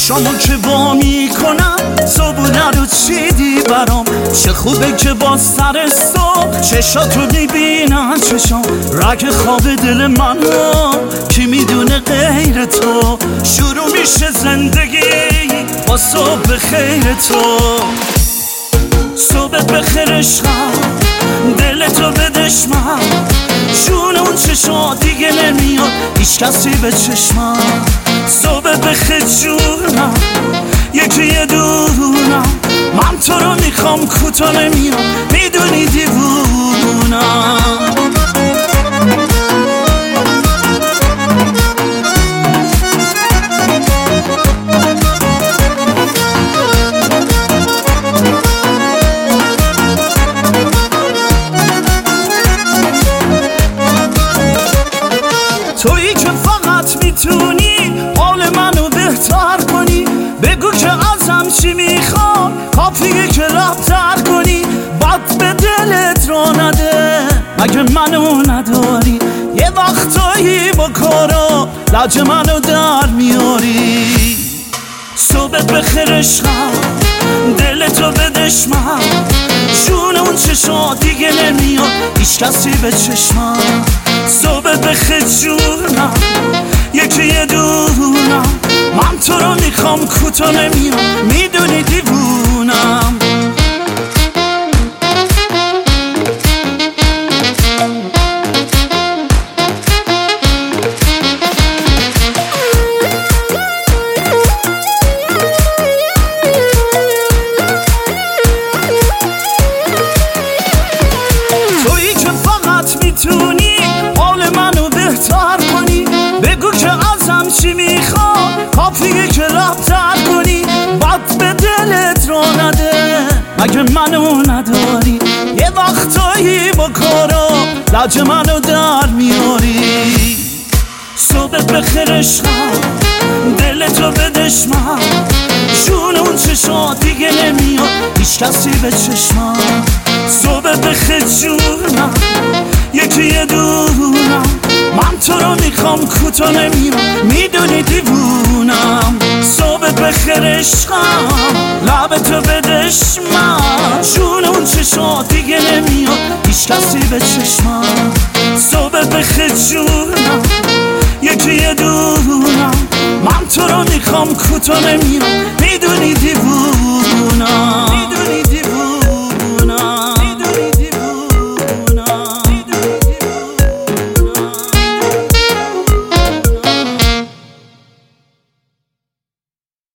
چشامو که وا میکنم صبونه رو چیدی برام. چه خوبه که با سر صبح چشاتو میبینم چشام. رگ خواب دل منو کی میدونه غیر تو. شروع میشه زندگی با صبح خیر تو. صبح بخیر عشقم دلتو به دشمن. جون اون چشا دیگه نمیاد هیچ کسی به چشمم. صبح بخیر جونم یکی یه دونم. من تو رو میخوام کوتا نمیام میدونی دیوونم. تویی که فقط میتونی حال منو بهتر کنی. بگو که ازم چی میخوای کافیه که رفتر کنی. بد به دلت را نده مگه منو نداری. یه وقتایی با کارا لج منو در میاری. صبح بخیر عشقم دلتو به دشمن. جون اون چشا دیگه نمیاد هیچ کسی به چشمم. صبح بخیر جونم یکی یه دونم. من تو رو میخوام کوتا نمیام میدونی دیوونم. تویی که فقط میتونی حال منو بهتر کنی. بگو که ازم چی میخوای کافیه که رفتر کنی. بد به دلت را نده مگه منو نداری. یه وقتایی با کارا لج منو در میاری. صبح بخیر عشقم دلتو به دشمن. جون اون چشا دیگه نمیاد هیچ کسی به چشمم. صبح بخیر جونم یکی یه دونم. من تو رو میخوام کوتا نمیام میدونی دیوونم. صبح بخیر عشقم لبتو به دشمن. جون اون چشا دیگه نمیاد هیچ کسی به چشمم. صبح بخیر جونم یکی یه دونم. من تو رو میخوام کوتا نمیام میدونی دیوونم.